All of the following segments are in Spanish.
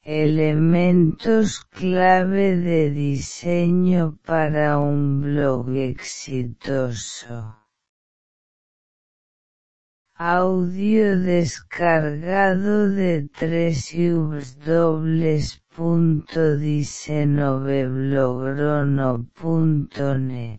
Elementos clave de diseño para un blog exitoso. Audio descargado de www.diseñoveblogronno.net.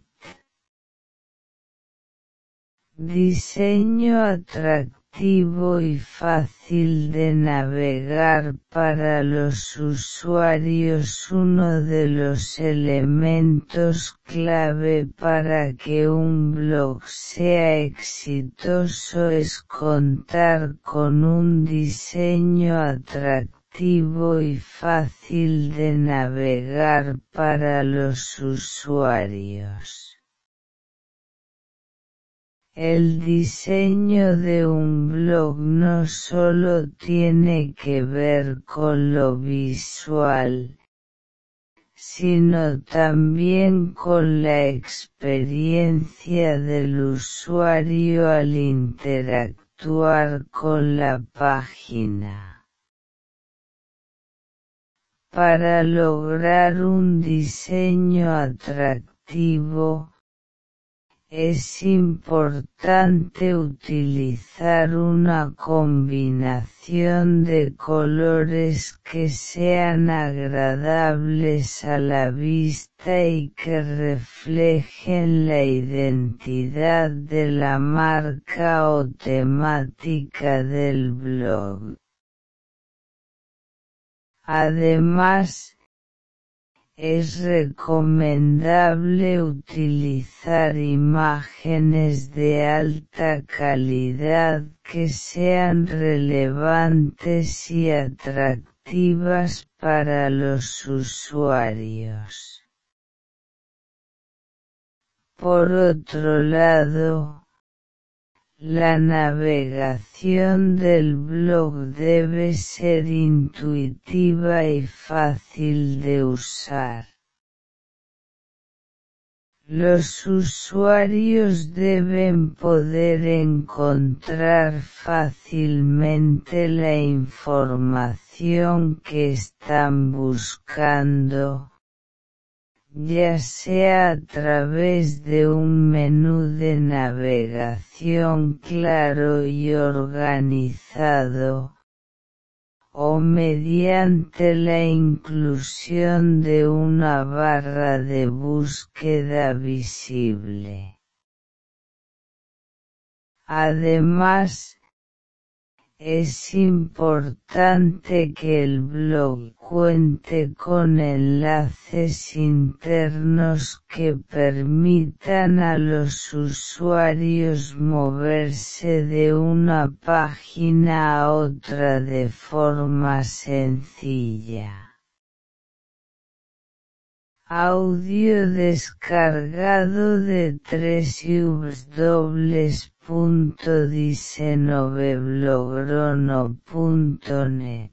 Diseño atractivo y fácil de navegar para los usuarios. Uno de los elementos clave para que un blog sea exitoso es contar con un diseño atractivo y fácil de navegar para los usuarios. El diseño de un blog no solo tiene que ver con lo visual, sino también con la experiencia del usuario al interactuar con la página. Para lograr un diseño atractivo, es importante utilizar una combinación de colores que sean agradables a la vista y que reflejen la identidad de la marca o temática del blog. Además, es recomendable utilizar imágenes de alta calidad que sean relevantes y atractivas para los usuarios. Por otro lado, la navegación del blog debe ser intuitiva y fácil de usar. Los usuarios deben poder encontrar fácilmente la información que están buscando, ya sea a través de un menú de navegación claro y organizado, o mediante la inclusión de una barra de búsqueda visible. Además, es importante que el blog cuente con enlaces internos que permitan a los usuarios moverse de una página a otra de forma sencilla. Audio descargado de www.diseñoveblogronno.net.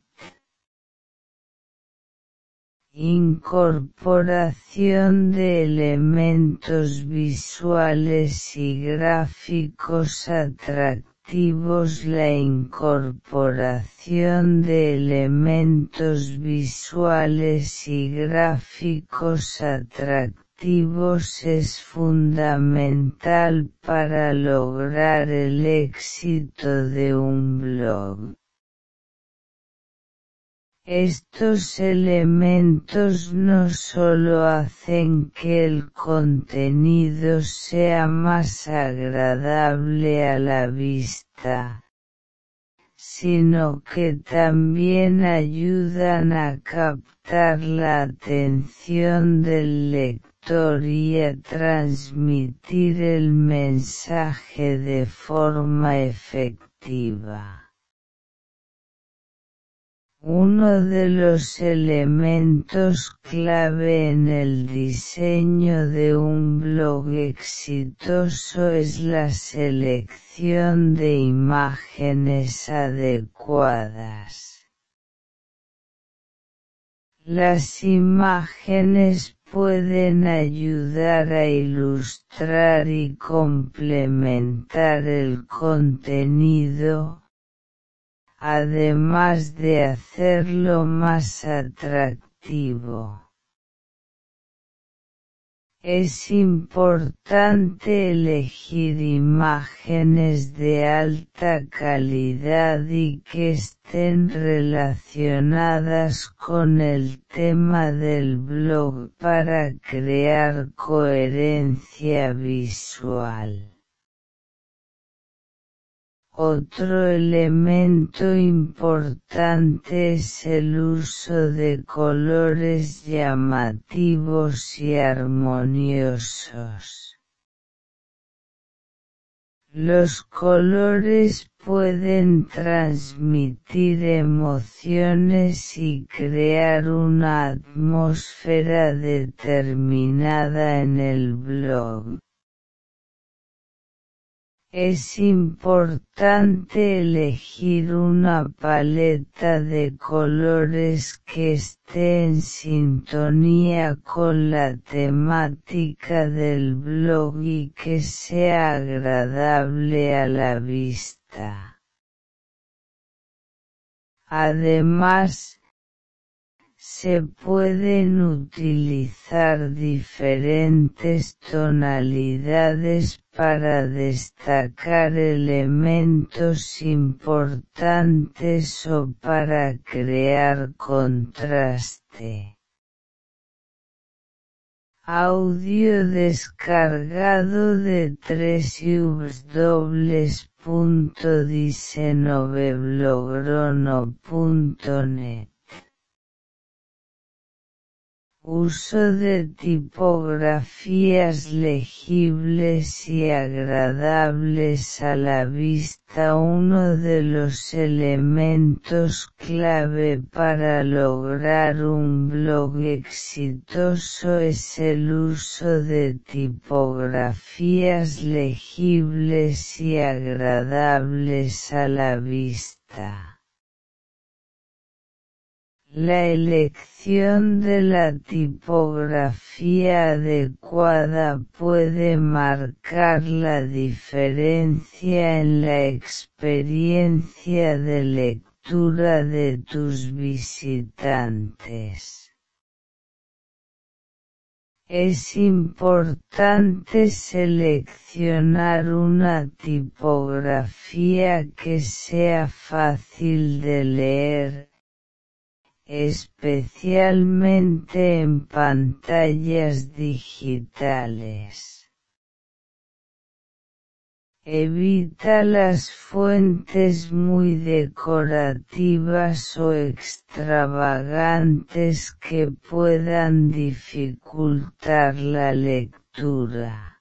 Incorporación de elementos visuales y gráficos atractivos. La incorporación de elementos visuales y gráficos atractivos es fundamental para lograr el éxito de un blog. Estos elementos no solo hacen que el contenido sea más agradable a la vista, sino que también ayudan a captar la atención del lector y a transmitir el mensaje de forma efectiva. Uno de los elementos clave en el diseño de un blog exitoso es la selección de imágenes adecuadas. Las imágenes pueden ayudar a ilustrar y complementar el contenido, además de hacerlo más atractivo. Es importante elegir imágenes de alta calidad y que estén relacionadas con el tema del blog para crear coherencia visual. Otro elemento importante es el uso de colores llamativos y armoniosos. Los colores pueden transmitir emociones y crear una atmósfera determinada en el blog. Es importante elegir una paleta de colores que esté en sintonía con la temática del blog y que sea agradable a la vista. Además, se pueden utilizar diferentes tonalidades para destacar elementos importantes o para crear contraste. Audio descargado de www.diseñoveblograno.net. Uso de tipografías legibles y agradables a la vista. Uno de los elementos clave para lograr un blog exitoso es el uso de tipografías legibles y agradables a la vista. La elección de la tipografía adecuada puede marcar la diferencia en la experiencia de lectura de tus visitantes. Es importante seleccionar una tipografía que sea fácil de leer, especialmente en pantallas digitales. Evita las fuentes muy decorativas o extravagantes que puedan dificultar la lectura.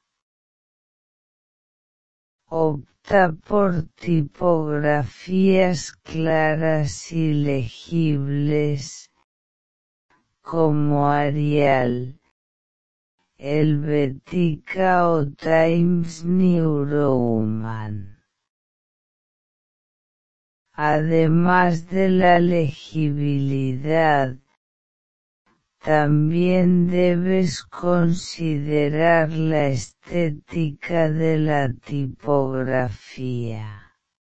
Opta por tipografías claras y legibles, como Arial, Helvetica o Times New Roman. Además de la legibilidad, también debes considerar la estética de la tipografía.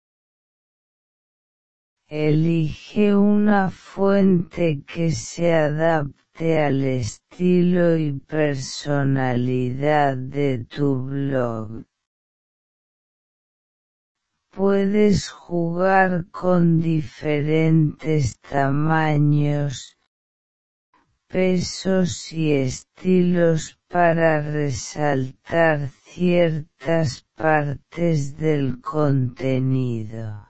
Elige una fuente que se adapte al estilo y personalidad de tu blog. Puedes jugar con diferentes tamaños, pesos y estilos para resaltar ciertas partes del contenido.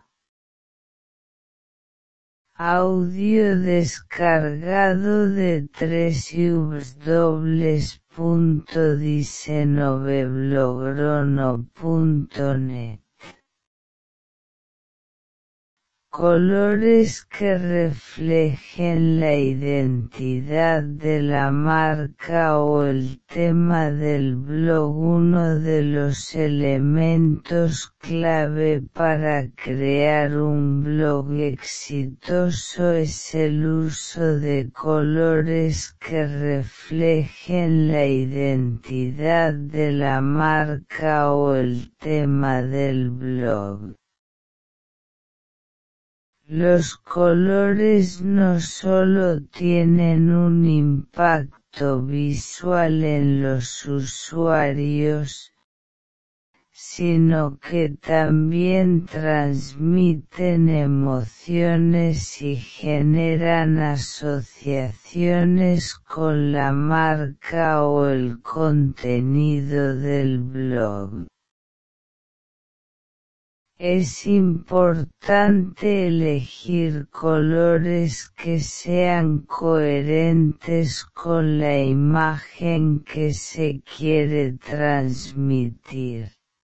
Audio descargado de www.diseñoveblograno.net. Colores que reflejen la identidad de la marca o el tema del blog. Uno de los elementos clave para crear un blog exitoso es el uso de colores que reflejen la identidad de la marca o el tema del blog. Los colores no solo tienen un impacto visual en los usuarios, sino que también transmiten emociones y generan asociaciones con la marca o el contenido del blog. Es importante elegir colores que sean coherentes con la imagen que se quiere transmitir.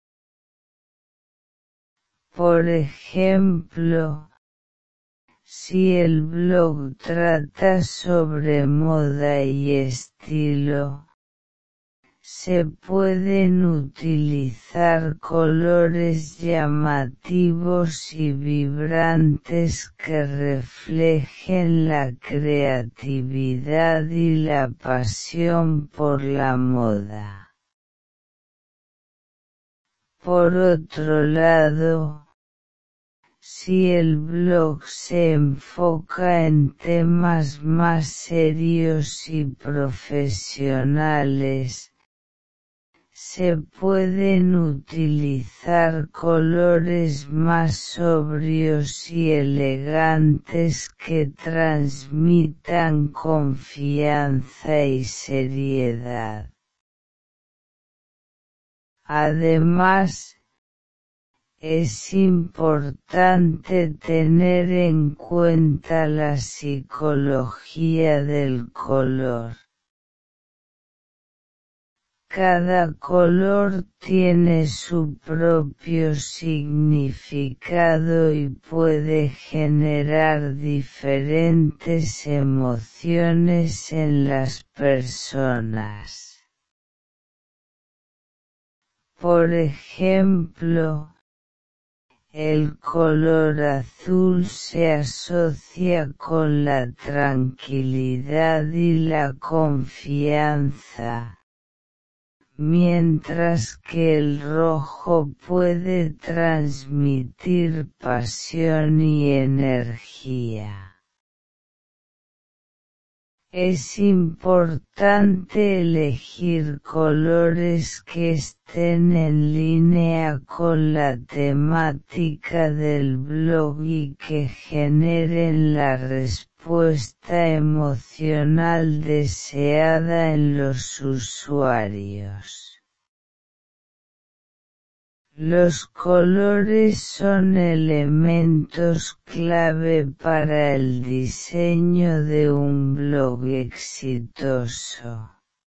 Por ejemplo, si el blog trata sobre moda y estilo, se pueden utilizar colores llamativos y vibrantes que reflejen la creatividad y la pasión por la moda. Por otro lado, si el blog se enfoca en temas más serios y profesionales, se pueden utilizar colores más sobrios y elegantes que transmitan confianza y seriedad. Además, es importante tener en cuenta la psicología del color. Cada color tiene su propio significado y puede generar diferentes emociones en las personas. Por ejemplo, el color azul se asocia con la tranquilidad y la confianza, mientras que el rojo puede transmitir pasión y energía. Es importante elegir colores que estén en línea con la temática del blog y que generen la respuesta emocional deseada en los usuarios. Los colores son elementos clave para el diseño de un blog exitoso.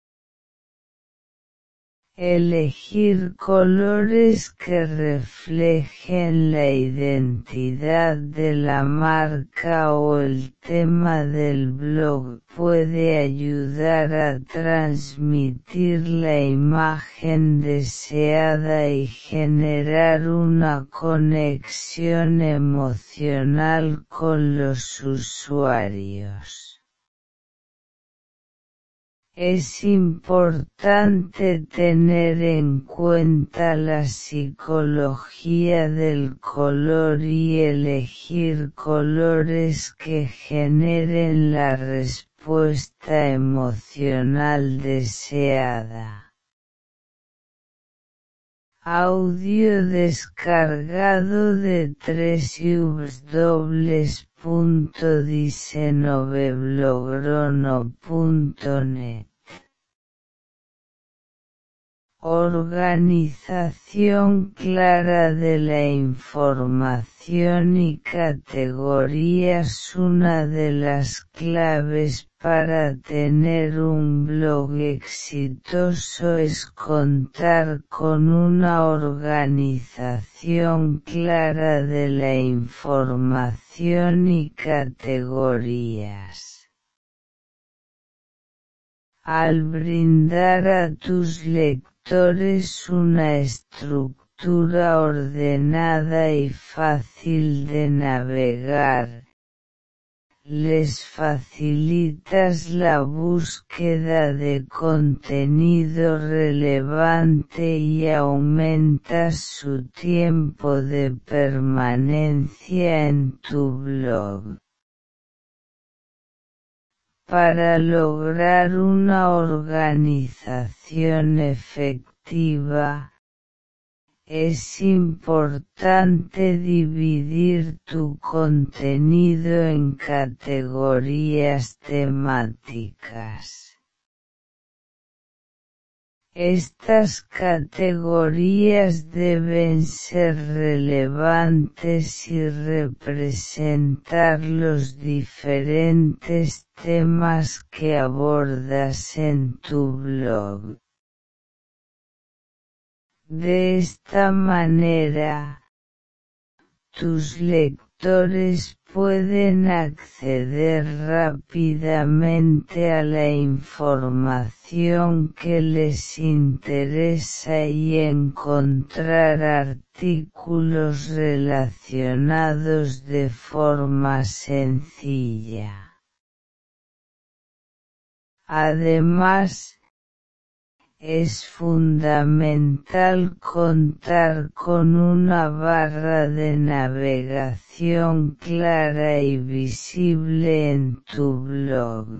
Elegir colores que reflejen la identidad de la marca o el tema del blog puede ayudar a transmitir la imagen deseada y generar una conexión emocional con los usuarios. Es importante tener en cuenta la psicología del color y elegir colores que generen la respuesta emocional deseada. Audio descargado de www.diseñoveblogro.net. Organización clara de la información y categorías. Una de las claves para tener un blog exitoso es contar con una organización clara de la información y categorías. Al brindar a tus lectores una estructura ordenada y fácil de navegar, les facilitas la búsqueda de contenido relevante y aumentas su tiempo de permanencia en tu blog. Para lograr una organización efectiva, es importante dividir tu contenido en categorías temáticas. Estas categorías deben ser relevantes y representar los diferentes temas que abordas en tu blog. De esta manera, tus lectores pueden acceder rápidamente a la información que les interesa y encontrar artículos relacionados de forma sencilla. Además, es fundamental contar con una barra de navegación clara y visible en tu blog.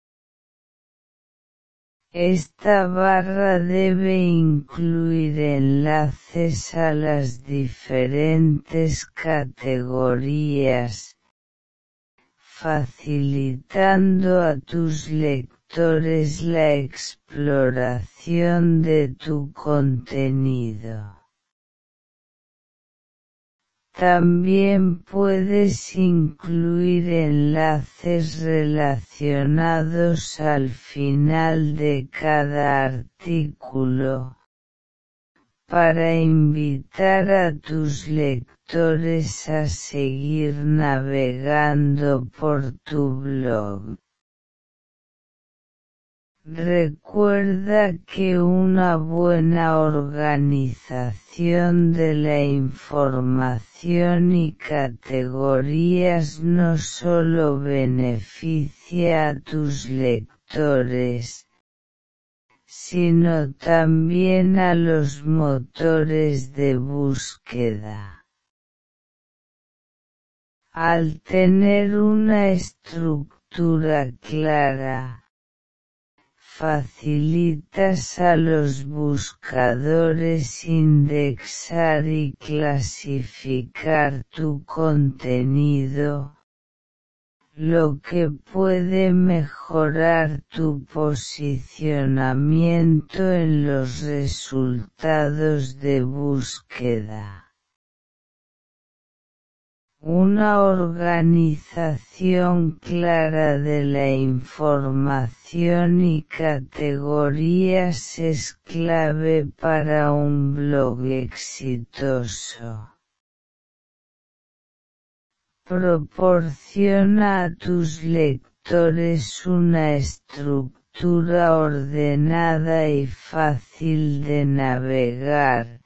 Esta barra debe incluir enlaces a las diferentes categorías, facilitando a tus lectores la exploración de tu contenido. También puedes incluir enlaces relacionados al final de cada artículo, para invitar a tus lectores a seguir navegando por tu blog. Recuerda que una buena organización de la información y categorías no solo beneficia a tus lectores, sino también a los motores de búsqueda. Al tener una estructura clara, facilitas a los buscadores indexar y clasificar tu contenido, lo que puede mejorar tu posicionamiento en los resultados de búsqueda. Una organización clara de la información y categorías es clave para un blog exitoso. Proporciona a tus lectores una estructura ordenada y fácil de navegar,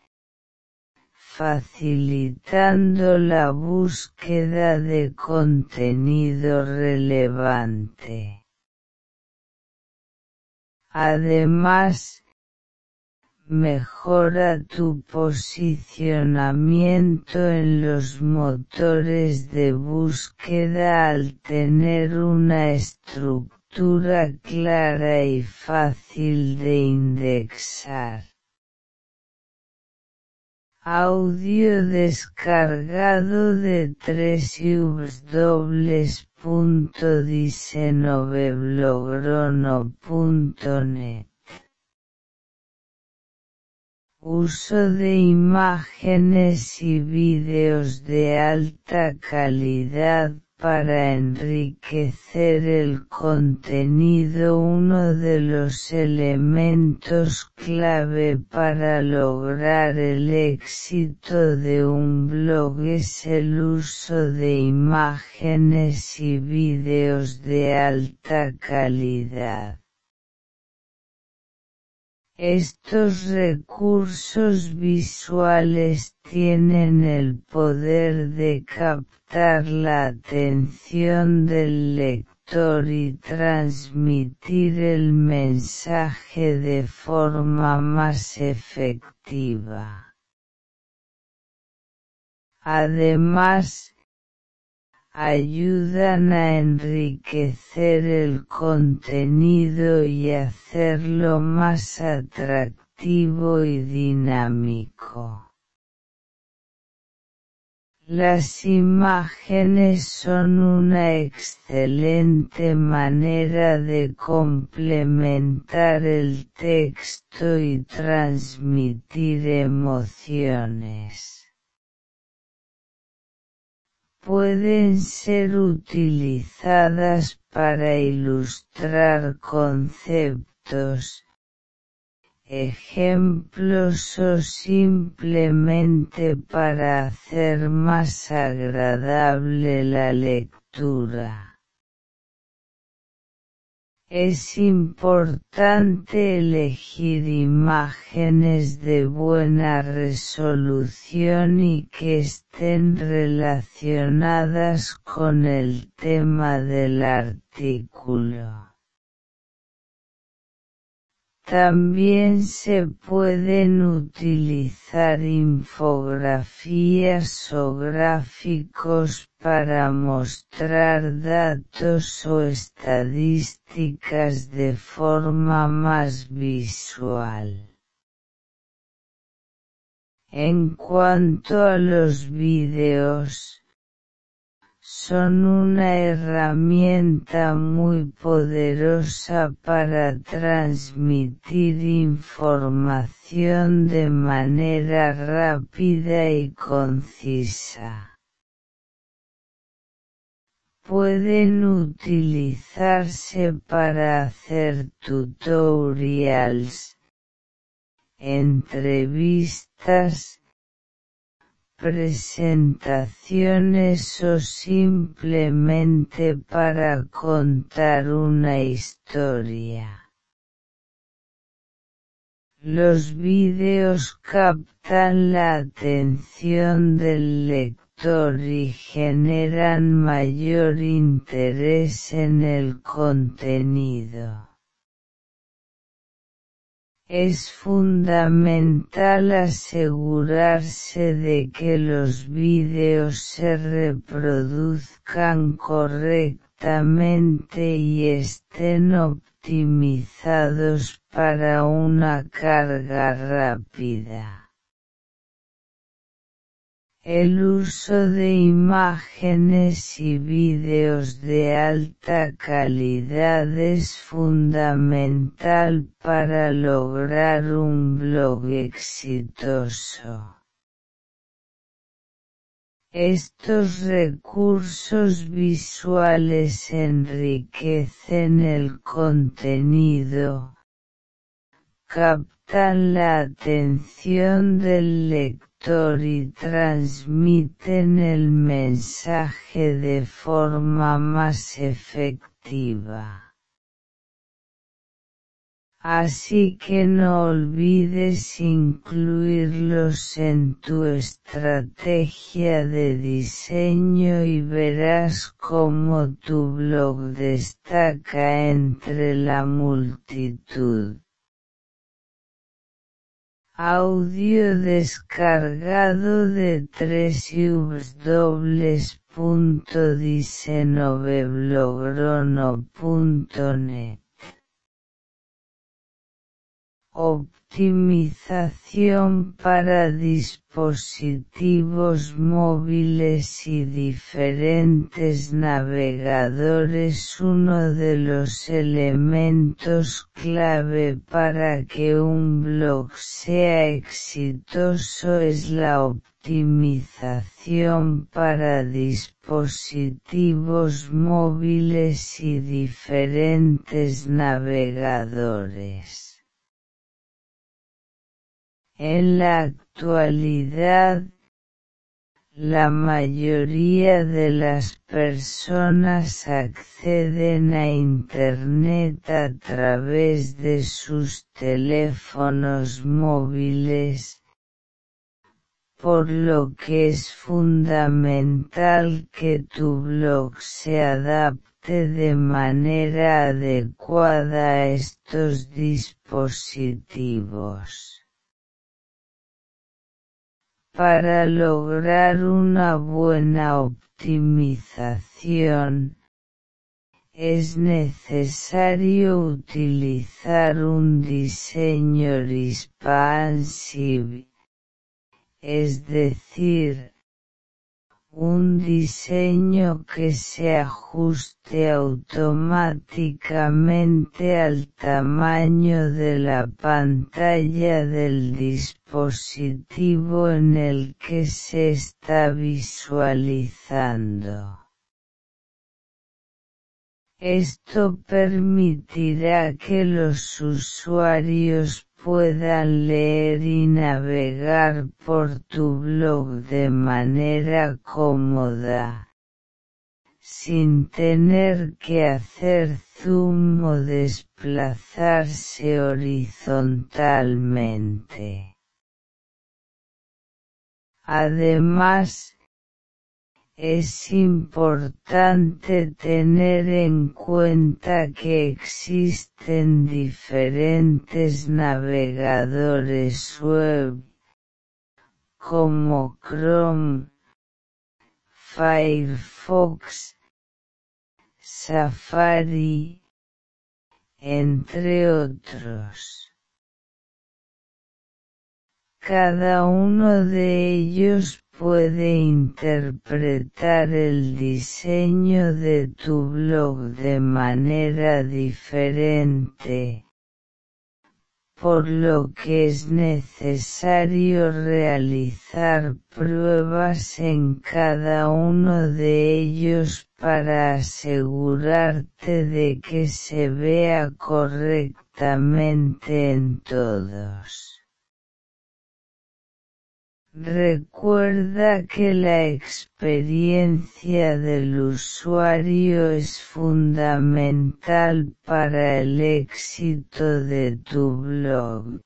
facilitando la búsqueda de contenido relevante. Además, mejora tu posicionamiento en los motores de búsqueda al tener una estructura clara y fácil de indexar. Audio descargado de www.diseñoveblogro.net. Uso de imágenes y vídeos de alta calidad para enriquecer el contenido. Uno de los elementos clave para lograr el éxito de un blog es el uso de imágenes y vídeos de alta calidad. Estos recursos visuales tienen el poder de captar la atención del lector y transmitir el mensaje de forma más efectiva. Además, ayudan a enriquecer el contenido y hacerlo más atractivo y dinámico. Las imágenes son una excelente manera de complementar el texto y transmitir emociones. Pueden ser utilizadas para ilustrar conceptos, ejemplos o simplemente para hacer más agradable la lectura. Es importante elegir imágenes de buena resolución y que estén relacionadas con el tema del artículo. También se pueden utilizar infografías o gráficos para mostrar datos o estadísticas de forma más visual. En cuanto a los vídeos, son una herramienta muy poderosa para transmitir información de manera rápida y concisa. Pueden utilizarse para hacer tutorials, entrevistas, presentaciones o simplemente para contar una historia. Los vídeos captan la atención del lector y generan mayor interés en el contenido. Es fundamental asegurarse de que los vídeos se reproduzcan correctamente y estén optimizados para una carga rápida. El uso de imágenes y vídeos de alta calidad es fundamental para lograr un blog exitoso. Estos recursos visuales enriquecen el contenido, captan la atención del lector y transmiten el mensaje de forma más efectiva. Así que no olvides incluirlos en tu estrategia de diseño y verás cómo tu blog destaca entre la multitud. Audio descargado de www.diseñoblogorono.net. Optimización para dispositivos móviles y diferentes navegadores. Uno de los elementos clave para que un blog sea exitoso es la optimización para dispositivos móviles y diferentes navegadores. En la actualidad, La mayoría de las personas acceden a Internet a través de sus teléfonos móviles, por lo que es fundamental que tu blog se adapte de manera adecuada a estos dispositivos. Para lograr una buena optimización, es necesario utilizar un diseño responsive, es decir, un diseño que se ajuste automáticamente al tamaño de la pantalla del dispositivo en el que se está visualizando. Esto permitirá que los usuarios puedan leer y navegar por tu blog de manera cómoda, sin tener que hacer zoom o desplazarse horizontalmente. Además, es importante tener en cuenta que existen diferentes navegadores web, como Chrome, Firefox, Safari, entre otros. Cada uno de ellos puede interpretar el diseño de tu blog de manera diferente, por lo que es necesario realizar pruebas en cada uno de ellos para asegurarte de que se vea correctamente en todos. Recuerda que la experiencia del usuario es fundamental para el éxito de tu blog.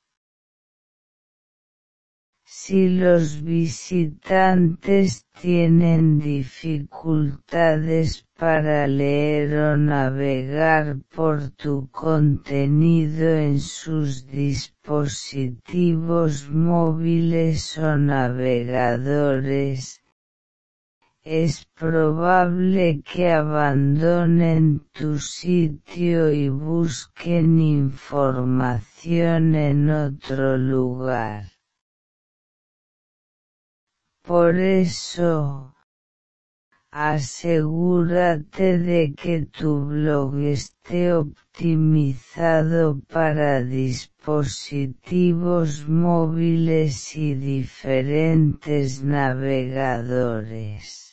Si los visitantes tienen dificultades para leer o navegar por tu contenido en sus dispositivos móviles o navegadores, es probable que abandonen tu sitio y busquen información en otro lugar. Por eso, asegúrate de que tu blog esté optimizado para dispositivos móviles y diferentes navegadores.